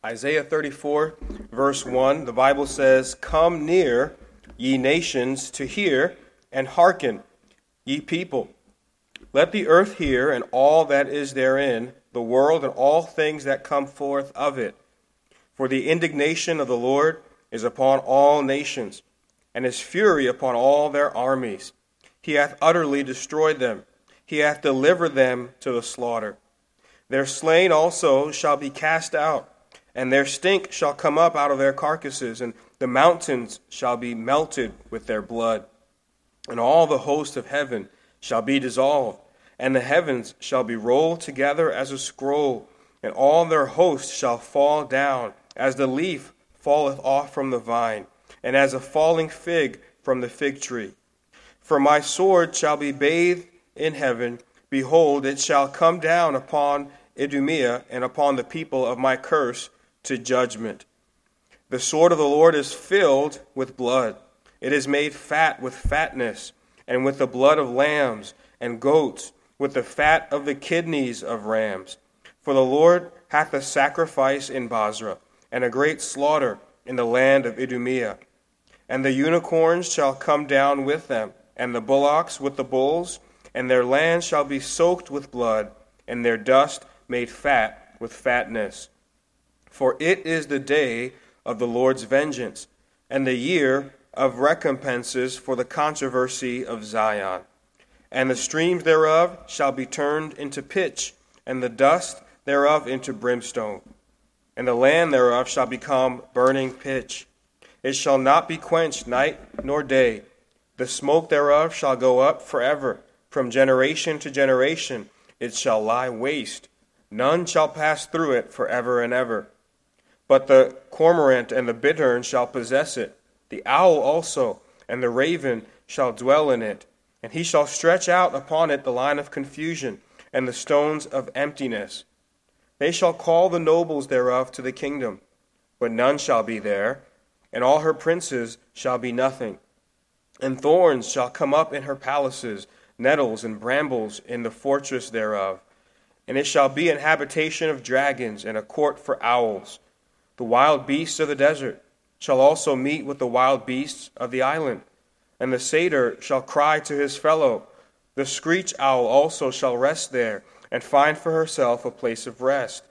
Isaiah 34, verse 1, the Bible says, "Come near, ye nations, to hear, and hearken, ye people. Let the earth hear, and all that is therein, the world and all things that come forth of it. For the indignation of the Lord is upon all nations, and his fury upon all their armies. He hath utterly destroyed them. He hath delivered them to the slaughter. Their slain also shall be cast out, and their stink shall come up out of their carcasses, and the mountains shall be melted with their blood. And all the host of heaven shall be dissolved, and the heavens shall be rolled together as a scroll, and all their hosts shall fall down, as the leaf falleth off from the vine, and as a falling fig from the fig tree. For my sword shall be bathed in heaven. Behold, it shall come down upon Idumea and upon the people of my curse to judgment. The sword of the Lord is filled with blood. It is made fat with fatness, and with the blood of lambs and goats, with the fat of the kidneys of rams. For the Lord hath a sacrifice in Basra, and a great slaughter in the land of Idumea. And the unicorns shall come down with them, and the bullocks with the bulls, and their land shall be soaked with blood, and their dust made fat with fatness. For it is the day of the Lord's vengeance, and the year of recompenses for the controversy of Zion. And the streams thereof shall be turned into pitch, and the dust thereof into brimstone. And the land thereof shall become burning pitch. It shall not be quenched night nor day. The smoke thereof shall go up forever. From generation to generation it shall lie waste. None shall pass through it forever and ever. But the cormorant and the bittern shall possess it. The owl also and the raven shall dwell in it. And he shall stretch out upon it the line of confusion and the stones of emptiness. They shall call the nobles thereof to the kingdom, but none shall be there, and all her princes shall be nothing. And thorns shall come up in her palaces, nettles and brambles in the fortress thereof. And it shall be an habitation of dragons, and a court for owls. The wild beasts of the desert shall also meet with the wild beasts of the island. And the satyr shall cry to his fellow. The screech owl also shall rest there, and find for herself a place of rest.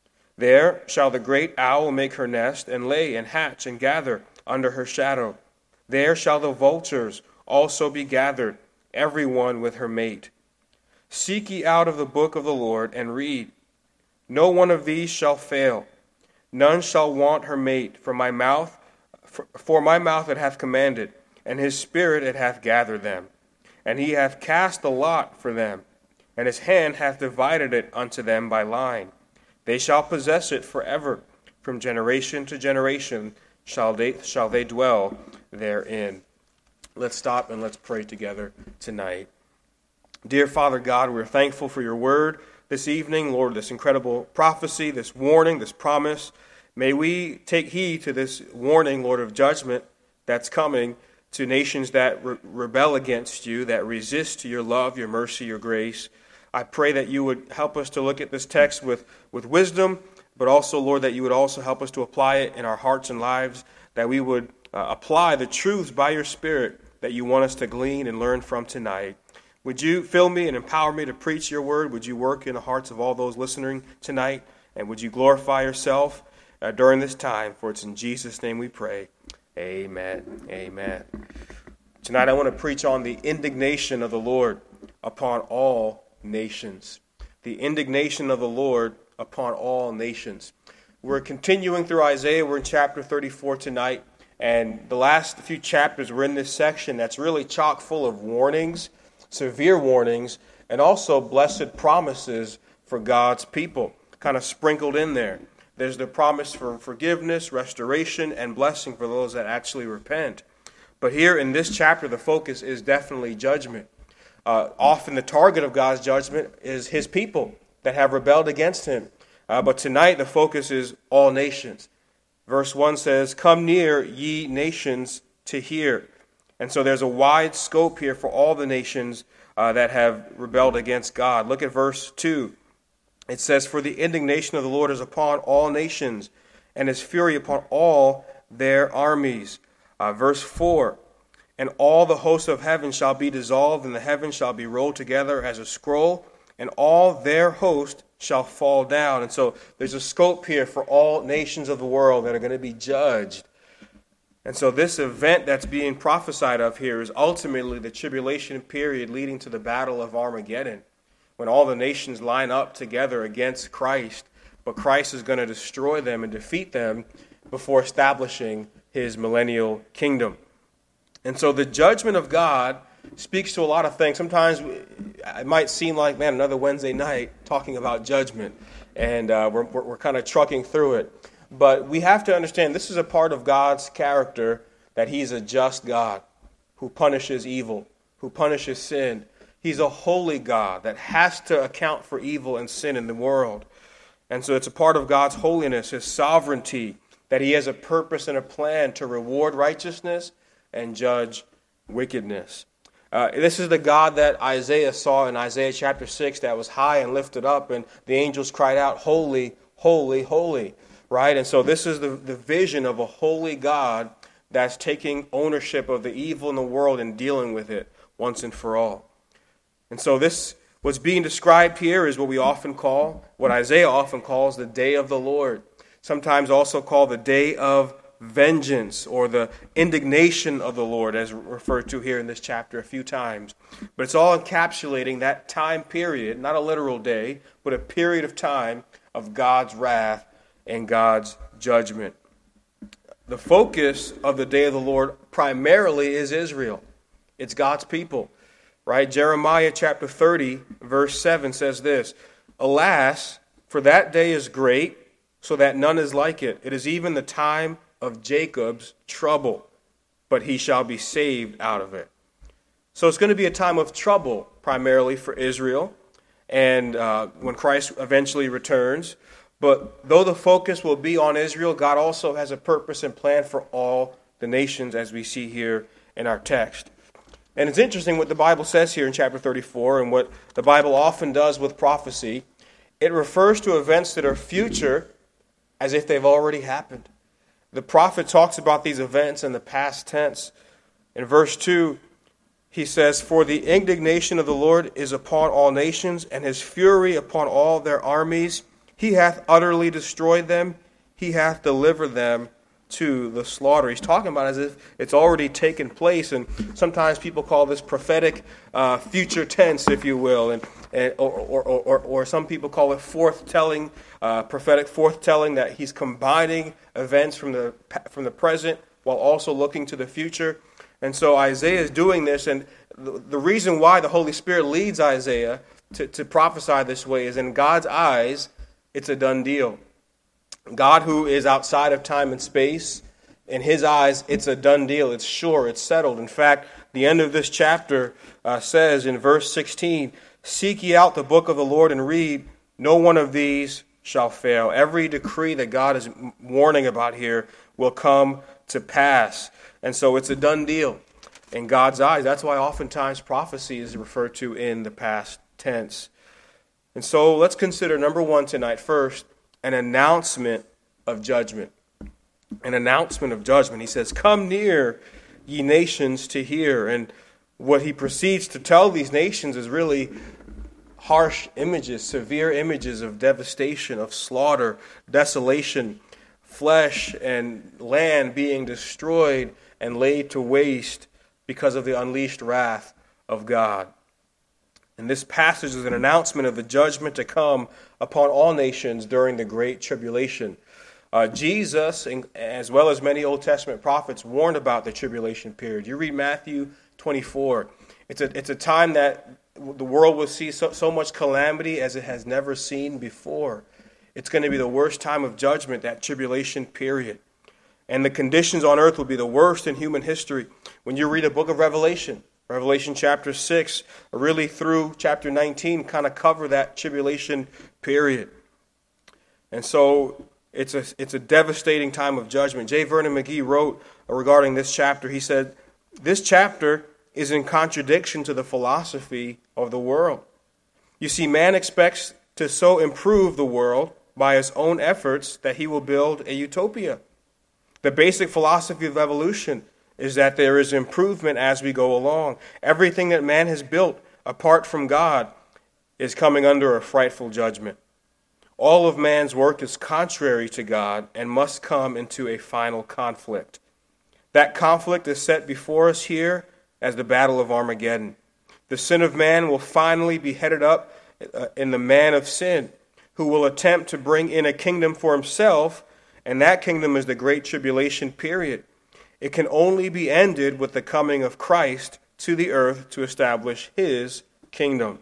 There shall the great owl make her nest, and lay and hatch and gather under her shadow. There shall the vultures also be gathered, every one with her mate. Seek ye out of the book of the Lord, and read. No one of these shall fail. None shall want her mate. For my mouth it hath commanded, and his spirit it hath gathered them. And he hath cast the lot for them, and his hand hath divided it unto them by line. They shall possess it forever. From generation to generation shall they dwell therein. Let's stop and let's pray together tonight. Dear Father God, we're thankful for your word this evening, Lord, this incredible prophecy, this warning, this promise. May we take heed to this warning, Lord, of judgment that's coming to nations that rebel against you, that resist your love, your mercy, your grace. I pray that you would help us to look at this text with wisdom, but also, Lord, that you would also help us to apply it in our hearts and lives, that we would apply the truths by your Spirit that you want us to glean and learn from tonight. Would you fill me and empower me to preach your word? Would you work in the hearts of all those listening tonight? And would you glorify yourself during this time? For it's in Jesus' name we pray. Amen. Amen. Tonight I want to preach on the indignation of the Lord upon all nations. The indignation of the Lord upon all nations. We're continuing through Isaiah. We're in chapter 34 tonight. And the last few chapters were in this section that's really chock full of warnings, severe warnings, and also blessed promises for God's people, kind of sprinkled in there. There's the promise for forgiveness, restoration, and blessing for those that actually repent. But here in this chapter, the focus is definitely judgment. Often the target of God's judgment is his people that have rebelled against him. But tonight the focus is all nations. Verse 1 says, "Come near, ye nations, to hear." And so there's a wide scope here for all the nations that have rebelled against God. Look at verse 2. It says, "For the indignation of the Lord is upon all nations, and his fury upon all their armies. Verse 4, and all the hosts of heaven shall be dissolved, and the heavens shall be rolled together as a scroll, and all their host shall fall down. And so there's a scope here for all nations of the world that are going to be judged. And so this event that's being prophesied of here is ultimately the tribulation period leading to the battle of Armageddon, when all the nations line up together against Christ, but Christ is going to destroy them and defeat them before establishing his millennial kingdom. And so the judgment of God speaks to a lot of things. Sometimes it might seem like, man, another Wednesday night talking about judgment, and we're kind of trucking through it. But we have to understand this is a part of God's character, that he's a just God who punishes evil, who punishes sin. He's a holy God that has to account for evil and sin in the world. And so it's a part of God's holiness, his sovereignty, that he has a purpose and a plan to reward righteousness and judge wickedness. This is the God that Isaiah saw in Isaiah chapter 6, that was high and lifted up, and the angels cried out, holy, holy, holy. Right? And so this is the vision of a holy God that's taking ownership of the evil in the world and dealing with it once and for all. And so this, what's being described here, is what we often call, what Isaiah often calls, the day of the Lord. Sometimes also called the day of vengeance, or the indignation of the Lord, as referred to here in this chapter a few times. But it's all encapsulating that time period, not a literal day, but a period of time of God's wrath and God's judgment. The focus of the day of the Lord primarily is Israel. It's God's people, right? Jeremiah chapter 30, verse 7 says this, alas, for that day is great, so that none is like it. It is even the time of Jacob's trouble, but he shall be saved out of it. So it's going to be a time of trouble primarily for Israel, and when Christ eventually returns. But though the focus will be on Israel, God also has a purpose and plan for all the nations, as we see here in our text. And it's interesting what the Bible says here in chapter 34, and what the Bible often does with prophecy. It refers to events that are future as if they've already happened. The prophet talks about these events in the past tense. In verse 2, he says, for the indignation of the Lord is upon all nations, and his fury upon all their armies. He hath utterly destroyed them. He hath delivered them to the slaughter. He's talking about as if it's already taken place. And sometimes people call this prophetic future tense, if you will. Or some people call it forthtelling, prophetic forthtelling, that he's combining events from the present while also looking to the future. And so Isaiah is doing this. And the reason why the Holy Spirit leads Isaiah to prophesy this way is, in God's eyes, it's a done deal. God, who is outside of time and space, in his eyes, it's a done deal. It's sure. It's settled. In fact, the end of this chapter says in verse 16, seek ye out the book of the Lord and read, no one of these shall fail. Every decree that God is warning about here will come to pass. And so it's a done deal in God's eyes. That's why oftentimes prophecy is referred to in the past tense. And so let's consider, number one tonight, first, an announcement of judgment. An announcement of judgment. He says, come near, ye nations, to hear. And what he proceeds to tell these nations is really harsh images, severe images of devastation, of slaughter, desolation, flesh and land being destroyed and laid to waste because of the unleashed wrath of God. And this passage is an announcement of the judgment to come upon all nations during the Great Tribulation. Jesus, as well as many Old Testament prophets, warned about the tribulation period. You read Matthew 24. It's a time that the world will see so much calamity as it has never seen before. It's going to be the worst time of judgment, that tribulation period. And the conditions on earth will be the worst in human history. When you read a book of Revelation chapter 6, really through chapter 19, kind of cover that tribulation period. And so it's a devastating time of judgment. J. Vernon McGee wrote regarding this chapter, he said, this chapter is in contradiction to the philosophy of the world. You see, man expects to so improve the world by his own efforts that he will build a utopia. The basic philosophy of evolution is that there is improvement as we go along. Everything that man has built apart from God is coming under a frightful judgment. All of man's work is contrary to God and must come into a final conflict. That conflict is set before us here as the Battle of Armageddon. The sin of man will finally be headed up in the man of sin, who will attempt to bring in a kingdom for himself, and that kingdom is the Great Tribulation period. It can only be ended with the coming of Christ to the earth to establish his kingdom.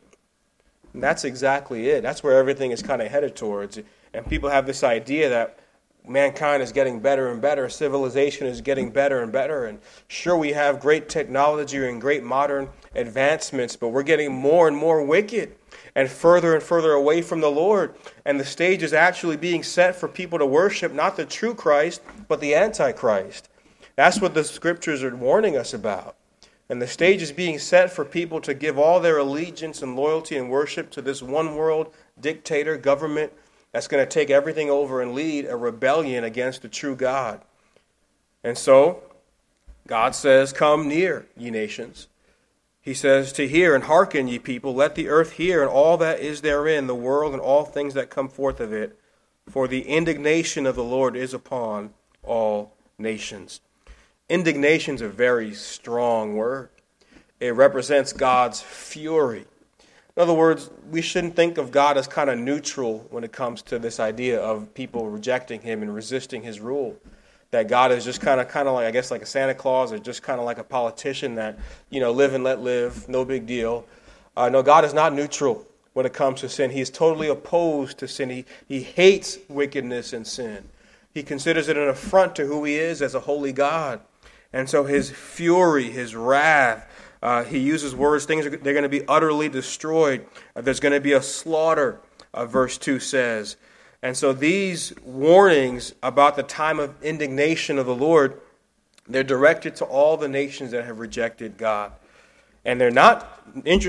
And that's exactly it. That's where everything is kind of headed towards. And people have this idea that mankind is getting better and better, civilization is getting better and better, and sure, we have great technology and great modern advancements, but we're getting more and more wicked and further away from the Lord. And the stage is actually being set for people to worship not the true Christ, but the Antichrist. That's what the scriptures are warning us about. And the stage is being set for people to give all their allegiance and loyalty and worship to this one world dictator government that's going to take everything over and lead a rebellion against the true God. And so, God says, "Come near, ye nations." He says, "To hear and hearken, ye people, let the earth hear and all that is therein, the world and all things that come forth of it. For the indignation of the Lord is upon all nations." Indignation is a very strong word. It represents God's fury. In other words, we shouldn't think of God as kind of neutral when it comes to this idea of people rejecting him and resisting his rule. That God is just kind of like, I guess, like a Santa Claus, or just kind of like a politician that, live and let live, no big deal. No, God is not neutral when it comes to sin. He's totally opposed to sin. He hates wickedness and sin. He considers it an affront to who he is as a holy God. And so his fury, his wrath, he uses words, they're going to be utterly destroyed. There's going to be a slaughter, verse 2 says. And so these warnings about the time of indignation of the Lord, they're directed to all the nations that have rejected God. And they're not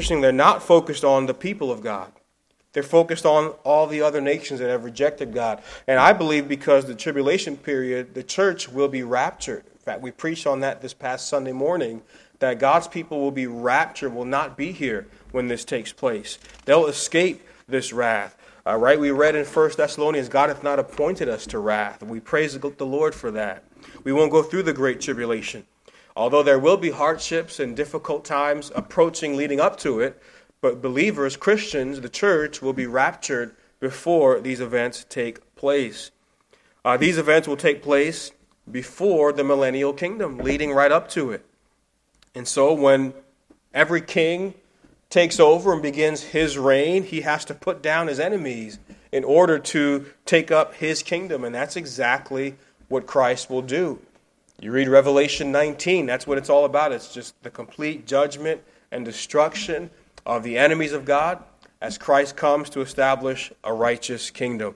focused on the people of God. They're focused on all the other nations that have rejected God. And I believe because the tribulation period, the church will be raptured. In fact, we preached on that this past Sunday morning, that God's people will be raptured, will not be here when this takes place. They'll escape this wrath. Right? We read in 1 Thessalonians, God hath not appointed us to wrath. We praise the Lord for that. We won't go through the great tribulation. Although there will be hardships and difficult times approaching leading up to it, but believers, Christians, the church will be raptured before these events take place. These events will take place before the millennial kingdom, leading right up to it. And so when every king takes over and begins his reign, he has to put down his enemies in order to take up his kingdom. And that's exactly what Christ will do. You read Revelation 19, that's what it's all about. It's just the complete judgment and destruction of the enemies of God as Christ comes to establish a righteous kingdom.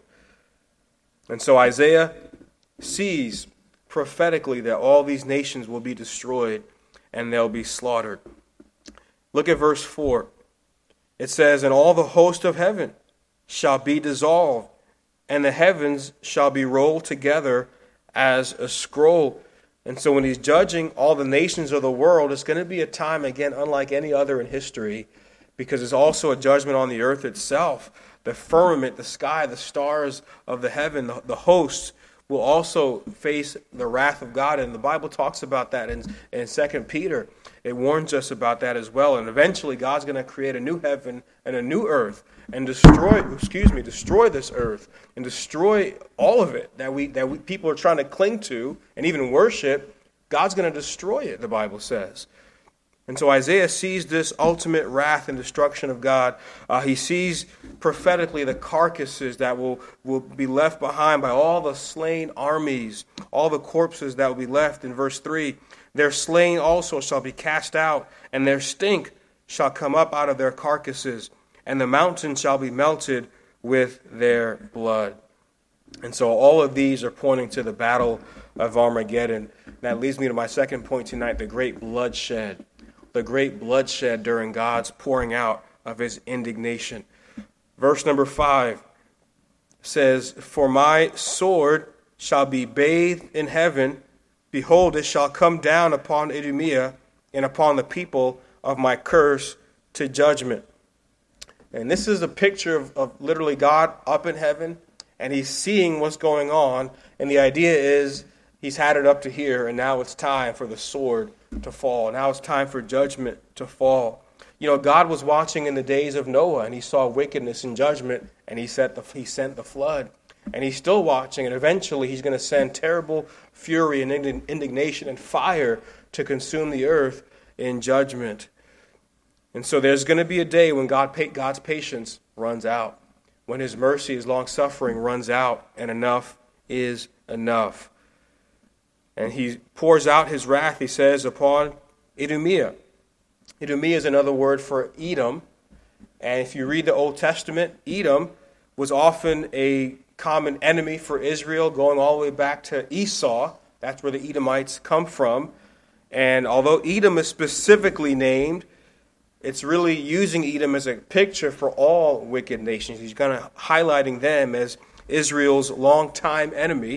And so Isaiah sees prophetically that all these nations will be destroyed and they'll be slaughtered. Look at verse 4. It says, "And all the host of heaven shall be dissolved, and the heavens shall be rolled together as a scroll." And so when he's judging all the nations of the world, it's going to be a time, again, unlike any other in history, because it's also a judgment on the earth itself. The firmament, the sky, the stars of the heaven, the hosts will also face the wrath of God. And the Bible talks about that in 2 Peter. It warns us about that as well. And eventually God's going to create a new heaven and a new earth and destroy this earth and destroy all of it that we people are trying to cling to and even worship. God's going to destroy it, the Bible says. And so Isaiah sees this ultimate wrath and destruction of God. He sees prophetically the carcasses that will be left behind by all the slain armies, all the corpses that will be left. In verse 3, "Their slain also shall be cast out, and their stink shall come up out of their carcasses, and the mountains shall be melted with their blood." And so all of these are pointing to the battle of Armageddon. And that leads me to my second point tonight, the great bloodshed. The great bloodshed during God's pouring out of his indignation. Verse number 5 says, "For my sword shall be bathed in heaven. Behold, it shall come down upon Idumea and upon the people of my curse to judgment." And this is a picture of literally God up in heaven, and he's seeing what's going on. And the idea is he's had it up to here, and now it's time for the sword to fall. Now it's time for judgment to fall. You know, God was watching in the days of Noah, and he saw wickedness and judgment, and he sent the flood. And he's still watching, and eventually he's going to send terrible fury and indignation and fire to consume the earth in judgment. And so there's going to be a day when God's patience runs out, when his mercy, his long-suffering runs out, and enough is enough. And he pours out his wrath, he says, upon Idumea. Idumea is another word for Edom. And if you read the Old Testament, Edom was often a common enemy for Israel, going all the way back to Esau. That's where the Edomites come from. And although Edom is specifically named, it's really using Edom as a picture for all wicked nations. He's kind of highlighting them as Israel's longtime enemy.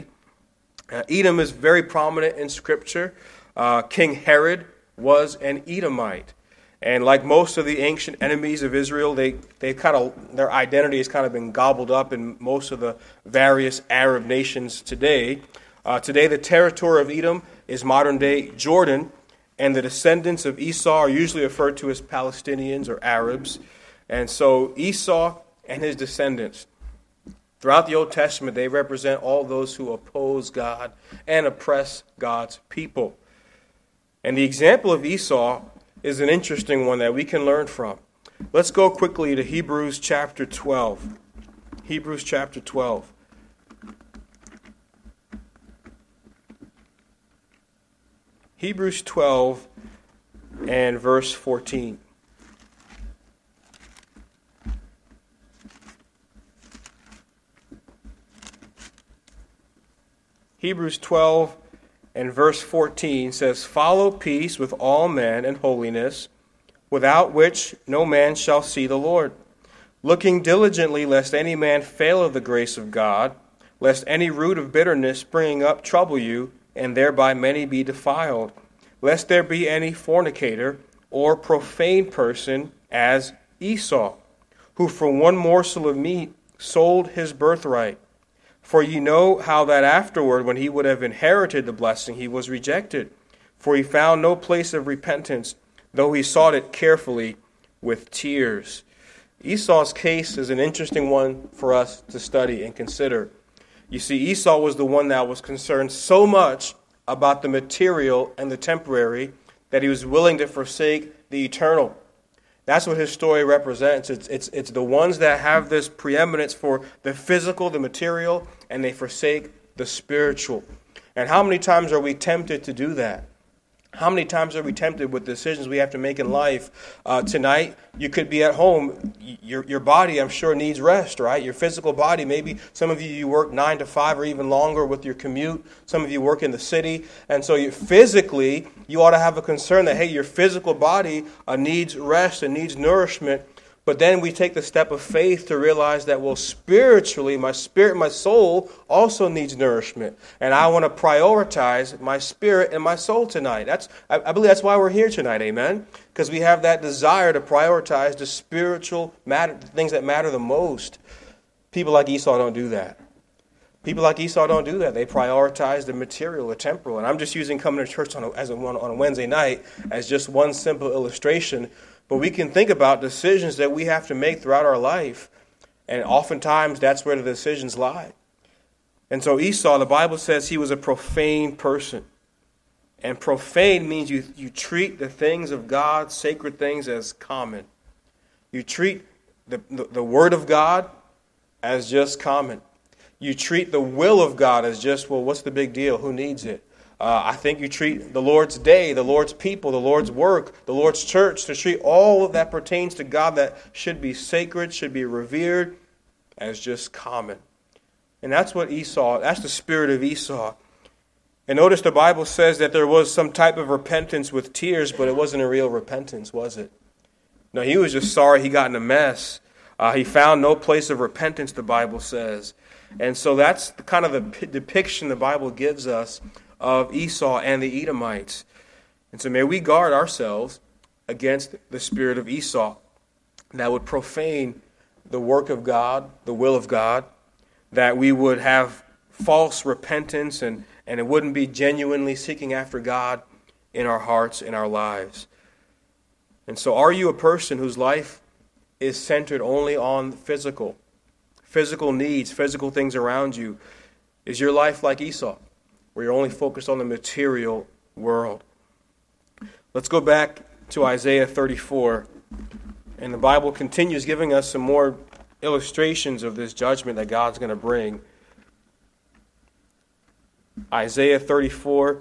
Edom is very prominent in Scripture. King Herod was an Edomite. And like most of the ancient enemies of Israel, their identity has kind of been gobbled up in most of the various Arab nations today. Today, the territory of Edom is modern-day Jordan, and the descendants of Esau are usually referred to as Palestinians or Arabs. And so Esau and his descendants, throughout the Old Testament, they represent all those who oppose God and oppress God's people. And the example of Esau is an interesting one that we can learn from. Let's go quickly to Hebrews chapter 12. Hebrews chapter 12. Hebrews 12 and verse 14. Hebrews 12 and verse 14 says, "Follow peace with all men and holiness, without which no man shall see the Lord. Looking diligently lest any man fail of the grace of God, lest any root of bitterness springing up trouble you, and thereby many be defiled, lest there be any fornicator or profane person as Esau, who for one morsel of meat sold his birthright. For ye know how that afterward, when he would have inherited the blessing, he was rejected. For he found no place of repentance, though he sought it carefully with tears." Esau's case is an interesting one for us to study and consider. You see, Esau was the one that was concerned so much about the material and the temporary that he was willing to forsake the eternal. That's what his story represents. It's the ones that have this preeminence for the physical, the material, and they forsake the spiritual. And how many times are we tempted to do that? How many times are we tempted with decisions we have to make in life? Tonight, you could be at home. Your body, I'm sure, needs rest, right? Your physical body. Maybe some of you work 9 to 5 or even longer with your commute. Some of you work in the city. And so physically, you ought to have a concern that, hey, your physical body needs rest and needs nourishment. But then we take the step of faith to realize that, well, spiritually, my spirit, my soul also needs nourishment. And I want to prioritize my spirit and my soul tonight. I believe that's why we're here tonight, amen? Because we have that desire to prioritize the spiritual matter, the things that matter the most. People like Esau don't do that. People like Esau don't do that. They prioritize the material, the temporal. And I'm just using coming to church on a Wednesday night as just one simple illustration. But we can think about decisions that we have to make throughout our life. And oftentimes, that's where the decisions lie. And so Esau, the Bible says he was a profane person. And profane means you treat the things of God, sacred things, as common. You treat the Word of God as just common. You treat the will of God as just, well, what's the big deal? Who needs it? I think you treat the Lord's day, the Lord's people, the Lord's work, the Lord's church, to treat all that pertains to God that should be sacred, should be revered, as just common. And that's what Esau, that's the spirit of Esau. And notice the Bible says that there was some type of repentance with tears, but it wasn't a real repentance, was it? No, he was just sorry he got in a mess. He found no place of repentance, the Bible says. And so that's kind of the depiction the Bible gives us of Esau and the Edomites. And so may we guard ourselves against the spirit of Esau that would profane the work of God, the will of God, that we would have false repentance and it wouldn't be genuinely seeking after God in our hearts, in our lives. And so are you a person whose life is centered only on physical needs, physical things around you? Is your life like Esau, where you're only focused on the material world? Let's go back to Isaiah 34, and the Bible continues giving us some more illustrations of this judgment that God's going to bring. Isaiah 34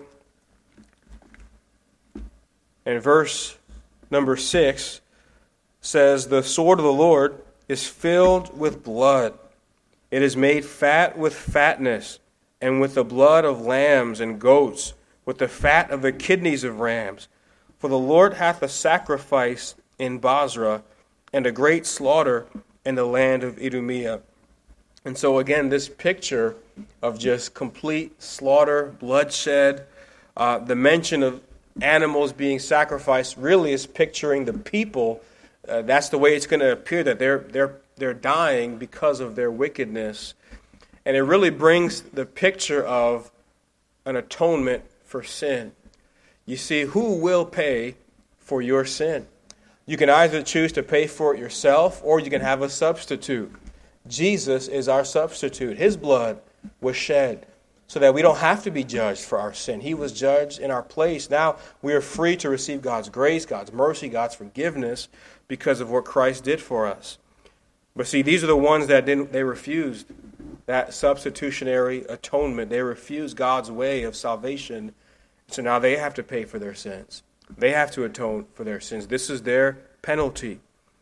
and verse number 6 says, "The sword of the Lord is filled with blood. It is made fat with fatness, and with the blood of lambs and goats, with the fat of the kidneys of rams. For the Lord hath a sacrifice in Basra, and a great slaughter in the land of Idumea." And so again, this picture of just complete slaughter, bloodshed, the mention of animals being sacrificed really is picturing the people. That's the way it's going to appear, that they're dying because of their wickedness. And it really brings the picture of an atonement for sin. You see, who will pay for your sin? You can either choose to pay for it yourself, or you can have a substitute. Jesus is our substitute. His blood was shed so that we don't have to be judged for our sin. He was judged in our place. Now we are free to receive God's grace, God's mercy, God's forgiveness because of what Christ did for us. But see, these are the ones that they refused that substitutionary atonement. They refused God's way of salvation. So now they have to pay for their sins. They have to atone for their sins. This is their penalty.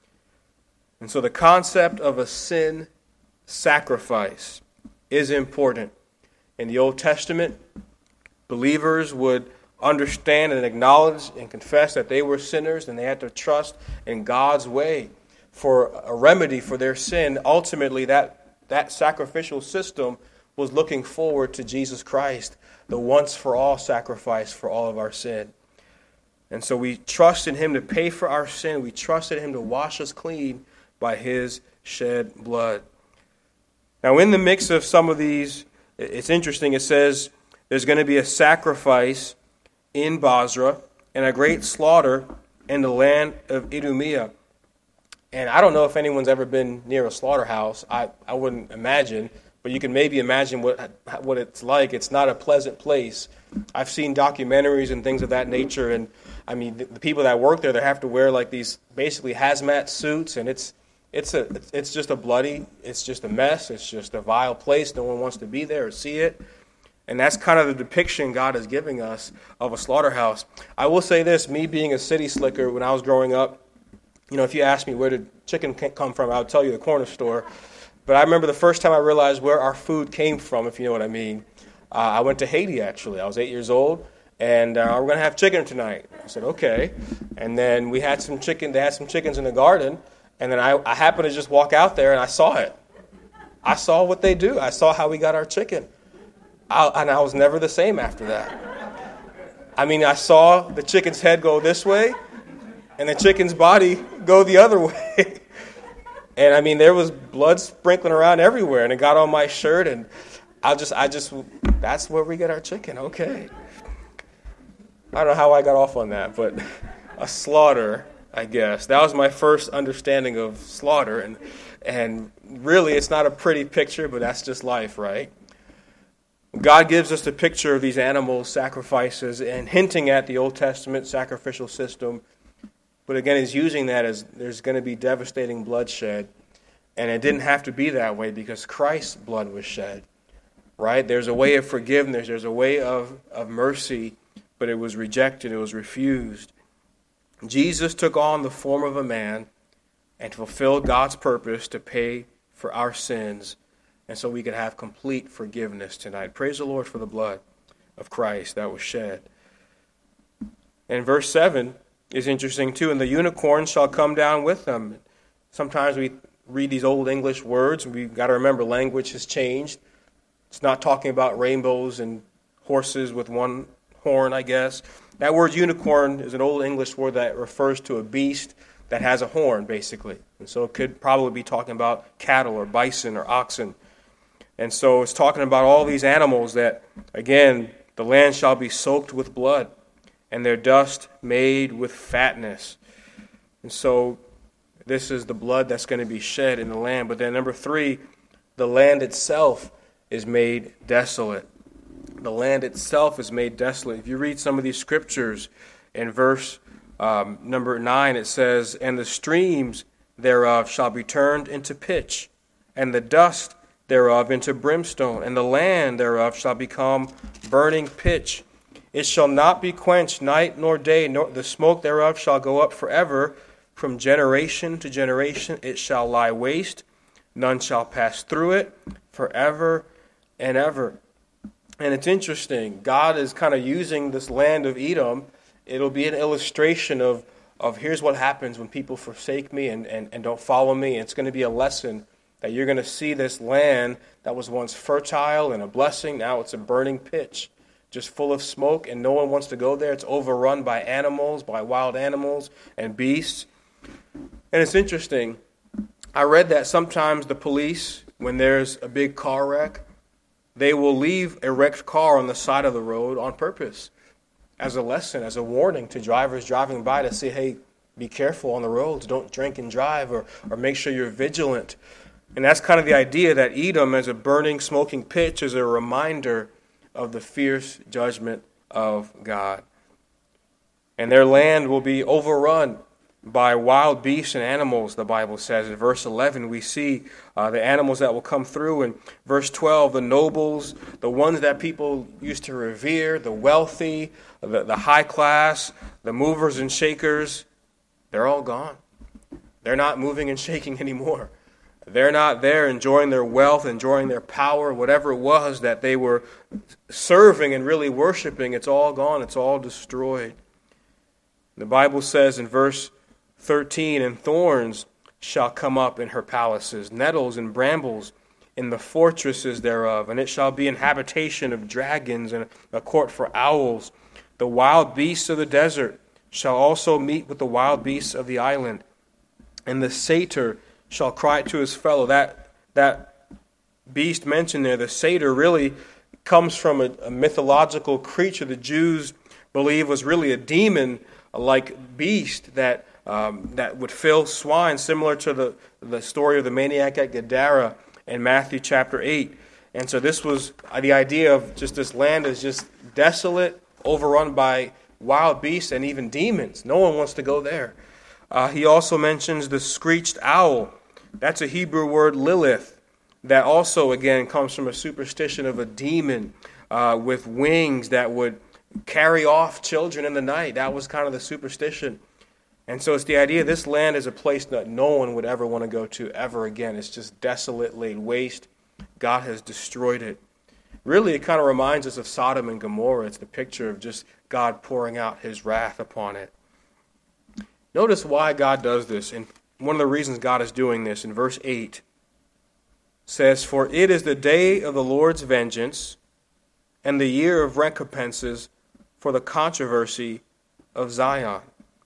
And so the concept of a sin sacrifice is important. In the Old Testament, believers would understand and acknowledge and confess that they were sinners, and they had to trust in God's way for a remedy for their sin. Ultimately, that sacrificial system was looking forward to Jesus Christ, the once-for-all sacrifice for all of our sin. And so we trust in Him to pay for our sin. We trust in Him to wash us clean by His shed blood. Now, in the mix of some of these, it's interesting. It says there's going to be a sacrifice in Basra and a great slaughter in the land of Idumea. And I don't know if anyone's ever been near a slaughterhouse. I wouldn't imagine, but you can maybe imagine what it's like. It's not a pleasant place. I've seen documentaries and things of that nature, and I mean the people that work there, they have to wear like these basically hazmat suits, and it's just a bloody, it's just a mess, it's just a vile place. No one wants to be there or see it. And that's kind of the depiction God is giving us of a slaughterhouse. I will say this, me being a city slicker when I was growing up, you know, if you ask me where did chicken come from, I'll tell you the corner store. But I remember the first time I realized where our food came from, if you know what I mean. I went to Haiti, actually. I was 8 years old, and we're going to have chicken tonight. I said, okay. And then we had some chicken. They had some chickens in the garden, and then I happened to just walk out there, and I saw it. I saw what they do. I saw how we got our chicken. And I was never the same after that. I mean, I saw the chicken's head go this way, and the chicken's body go the other way. And I mean, there was blood sprinkling around everywhere, and it got on my shirt, and I just, that's where we get our chicken, okay. I don't know how I got off on that, but a slaughter, I guess. That was my first understanding of slaughter, and really it's not a pretty picture, but that's just life, right? God gives us the picture of these animal sacrifices and hinting at the Old Testament sacrificial system. But again, he's using that as there's going to be devastating bloodshed. And it didn't have to be that way because Christ's blood was shed. Right? There's a way of forgiveness. There's a way of mercy. But it was rejected. It was refused. Jesus took on the form of a man and fulfilled God's purpose to pay for our sins. And so we could have complete forgiveness tonight. Praise the Lord for the blood of Christ that was shed. And verse 7 is interesting too. And the unicorn shall come down with them. Sometimes we read these old English words, we've got to remember language has changed. It's not talking about rainbows and horses with one horn, I guess. That word unicorn is an old English word that refers to a beast that has a horn, basically. And so it could probably be talking about cattle or bison or oxen. And so it's talking about all these animals that, again, the land shall be soaked with blood, and their dust made with fatness. And so this is the blood that's going to be shed in the land. But then number 3, the land itself is made desolate. The land itself is made desolate. If you read some of these scriptures, in verse number 9, it says, "And the streams thereof shall be turned into pitch, and the dust thereof into brimstone, and the land thereof shall become burning pitch. It shall not be quenched night nor day, nor the smoke thereof shall go up forever. From generation to generation it shall lie waste. None shall pass through it forever and ever." And it's interesting. God is kind of using this land of Edom. It'll be an illustration of here's what happens when people forsake me and don't follow me. It's going to be a lesson that you're going to see this land that was once fertile and a blessing. Now it's a burning pitch, just full of smoke, and no one wants to go there. It's overrun by animals, by wild animals and beasts. And it's interesting. I read that sometimes the police, when there's a big car wreck, they will leave a wrecked car on the side of the road on purpose as a lesson, as a warning to drivers driving by to say, hey, be careful on the roads. Don't drink and drive, or make sure you're vigilant. And that's kind of the idea, that Edom as a burning, smoking pitch is a reminder of the fierce judgment of God. And their land will be overrun by wild beasts and animals, the Bible says. In verse 11, we see the animals that will come through. In verse 12, the nobles, the ones that people used to revere, the wealthy, the high class, the movers and shakers, they're all gone. They're not moving and shaking anymore. They're not there enjoying their wealth, enjoying their power, whatever it was that they were serving and really worshiping. It's all gone. It's all destroyed. The Bible says in verse 13, "And thorns shall come up in her palaces, nettles and brambles in the fortresses thereof, and it shall be an habitation of dragons and a court for owls. The wild beasts of the desert shall also meet with the wild beasts of the island, and the satyr shall cry to his fellow." That beast mentioned there, the satyr, really comes from a mythological creature the Jews believe was really a demon-like beast that would fill swine, similar to the story of the maniac at Gadara in Matthew chapter 8. And so this was the idea of just this land is just desolate, overrun by wild beasts and even demons. No one wants to go there. He also mentions the screeched owl. That's a Hebrew word, Lilith, that also, again, comes from a superstition of a demon with wings that would carry off children in the night. That was kind of the superstition. And so it's the idea this land is a place that no one would ever want to go to ever again. It's just desolate, laid waste. God has destroyed it. Really, it kind of reminds us of Sodom and Gomorrah. It's the picture of just God pouring out his wrath upon it. Notice why God does this. And one of the reasons God is doing this in verse 8 says, "For it is the day of the Lord's vengeance and the year of recompenses for the controversy of Zion."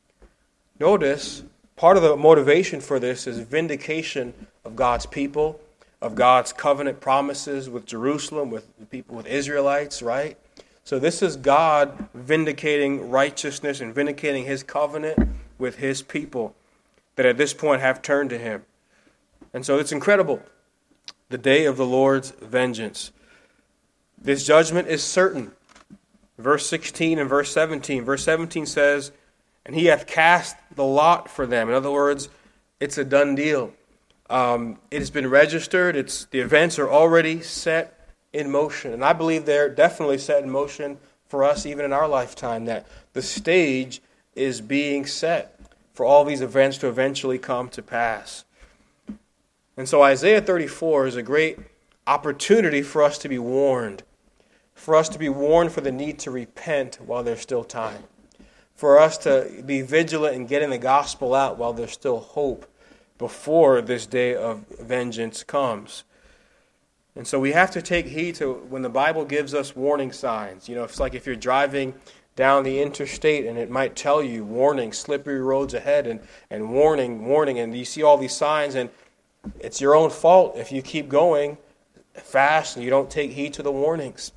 Notice, part of the motivation for this is vindication of God's people, of God's covenant promises with Jerusalem, with the people, with Israelites, right? So this is God vindicating righteousness and vindicating his covenant with his people that at this point have turned to him. And so it's incredible. The day of the Lord's vengeance. This judgment is certain. Verse 16 and verse 17. Verse 17 says, "And he hath cast the lot for them." In other words, it's a done deal. It has been registered. The events are already set in motion. And I believe they're definitely set in motion for us even in our lifetime, that the stage is being set for all these events to eventually come to pass. And so Isaiah 34 is a great opportunity for us to be warned. For us to be warned for the need to repent while there's still time. For us to be vigilant in getting the gospel out while there's still hope. before this day of vengeance comes. And so we have to take heed to when the Bible gives us warning signs. It's like if you're driving down the interstate and it might tell you, warning, slippery roads ahead, and warning, and you see all these signs, and it's your own fault if you keep going fast and you don't take heed to the warnings.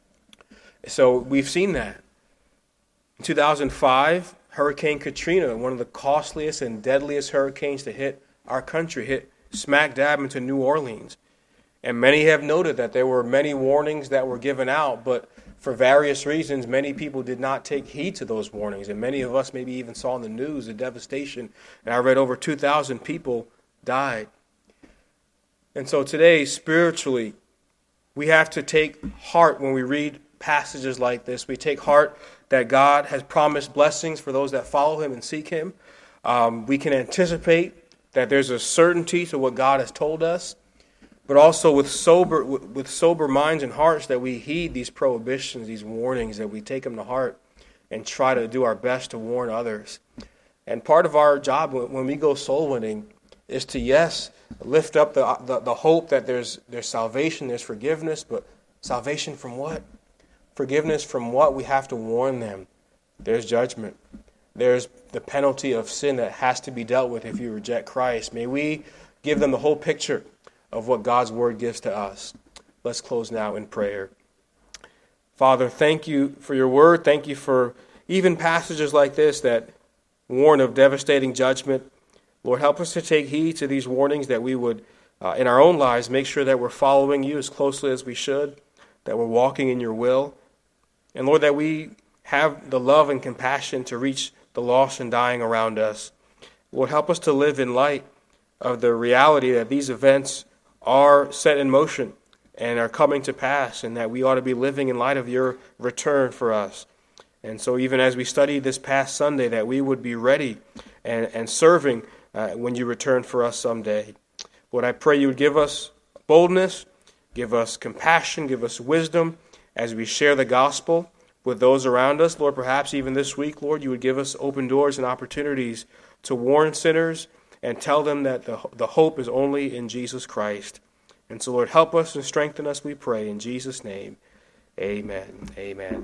So we've seen that. In 2005, Hurricane Katrina, one of the costliest and deadliest hurricanes to hit our country, hit smack dab into New Orleans. And many have noted that there were many warnings that were given out, but for various reasons, many people did not take heed to those warnings. And many of us maybe even saw in the news the devastation. And I read over 2,000 people died. And so today, spiritually, we have to take heart when we read passages like this. We take heart that God has promised blessings for those that follow Him and seek Him. We can anticipate that there's a certainty to what God has told us, but also with sober minds and hearts that we heed these prohibitions, these warnings, that we take them to heart and try to do our best to warn others. And part of our job when we go soul winning is to, yes, lift up the hope that there's salvation, there's forgiveness, but salvation from what? Forgiveness from what? We have to warn them. There's judgment. There's the penalty of sin that has to be dealt with if you reject Christ. May we give them the whole picture of what God's Word gives to us. Let's close now in prayer. Father, thank you for your Word. Thank you for even passages like this that warn of devastating judgment. Lord, help us to take heed to these warnings, that we would, in our own lives, make sure that we're following you as closely as we should, that we're walking in your will. And Lord, that we have the love and compassion to reach the lost and dying around us. Lord, help us to live in light of the reality that these events are set in motion and are coming to pass, and that we ought to be living in light of your return for us. And so even as we studied this past Sunday, that we would be ready and serving when you return for us someday. Lord, I pray you would give us boldness, give us compassion, give us wisdom as we share the gospel with those around us. Lord, perhaps even this week, Lord, you would give us open doors and opportunities to warn sinners and tell them that the hope is only in Jesus Christ. And so, Lord, help us and strengthen us, we pray, in Jesus' name. Amen. Amen.